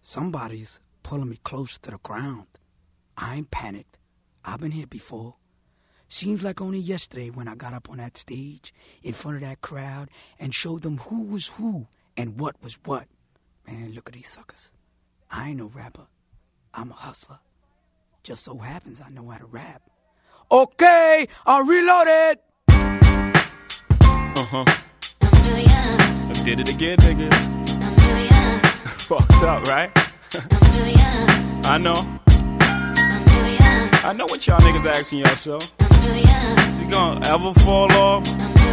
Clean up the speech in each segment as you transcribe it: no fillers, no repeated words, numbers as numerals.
Somebody's pulling me close to the ground. I ain't panicked. I've been here before. Seems like only yesterday when I got up on that stage in front of that crowd and showed them who was who and what was what. Man, look at these suckers. I ain't no rapper. I'm a hustler. Just so happens I know how to rap. Okay, I'll reload it. I did it again, niggas. Fucked up, right? I know. I know what y'all niggas asking yourself. Is he gonna ever fall off?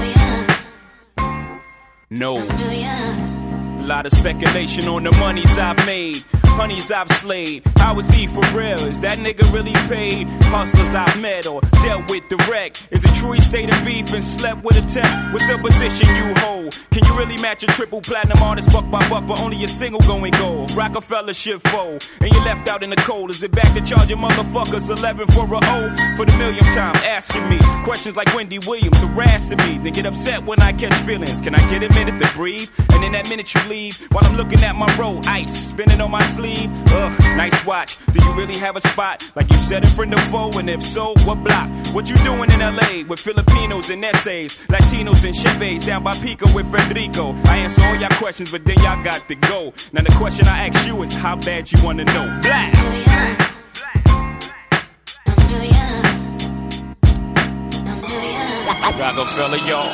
No. A lot of speculation on the monies I've made, honeys I've slayed. How is he for real? Is that nigga really paid? Hustlers I've met or dealt with direct. Is it true he stayed in beef and slept with a tech? What's the position you hold? Can you really match a triple platinum artist buck by buck, but only a single going gold? Rockefeller shit fold, and you left out in the cold. Is it back to charging motherfuckers 11 for a O? For the millionth time asking me questions like Wendy Williams harassing me. They get upset when I catch feelings. Can I get a minute to breathe? And in that minute you leave, while I'm looking at my roll, ice spinning on my sleeve. Ugh, nice watch. Do you really have a spot like you said in front of foe? And if so, what block? What you doing in LA with Filipinos and essays, Latinos and Chevys down by Pico with Federico? I answer all y'all questions, but then y'all got to go. Now the question I ask you is how bad you wanna know. Black. Rockefeller, y'all.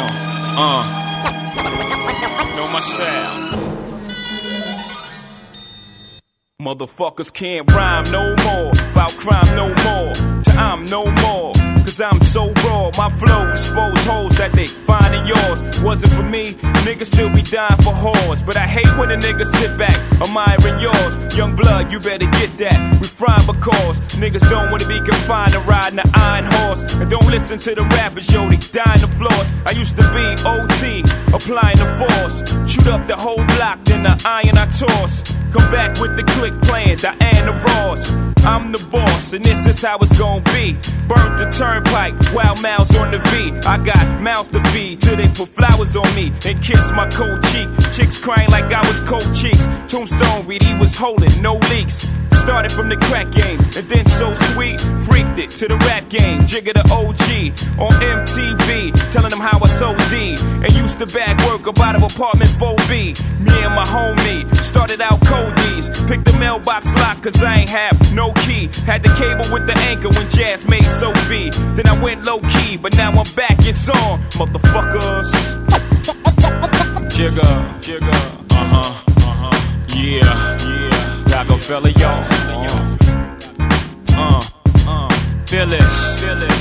Know my style. Motherfuckers can't rhyme no more, about crime no more, till I'm no more. Cause I'm so raw, my flow expose holes that they find in yours. Wasn't for me, niggas still be dying for whores. But I hate when a nigga sit back, admiring yours. Young blood, you better get that. Refine because niggas don't wanna be confined to riding the iron horse. And don't listen to the rappers, yo, they dying the floors. I used to be OT, applying the force. Shoot up the whole block, then the iron I toss. Come back with the click playing, Diana Ross. I'm the boss, and this is how it's gon' be. Burnt the turnpike, wild mouths on the V. I got mouths to feed till they put flowers on me and kiss my cold cheek. Chicks crying like I was cold cheeks. Tombstone read he was holding, no leaks. Started from the crack game, and then So Sweet freaked it to the rap game. Jigga the OG on MTV, telling them how I sold D and used to bag work up out of apartment 4B. Me and my homie started out coldies. Picked the mailbox lock cause I ain't have no key. Had the cable with the anchor when Jazz made Sophie. Then I went low key, but now I'm back, it's on, motherfuckers. Jigga, yeah. Rockefeller, y'all. Phyllis.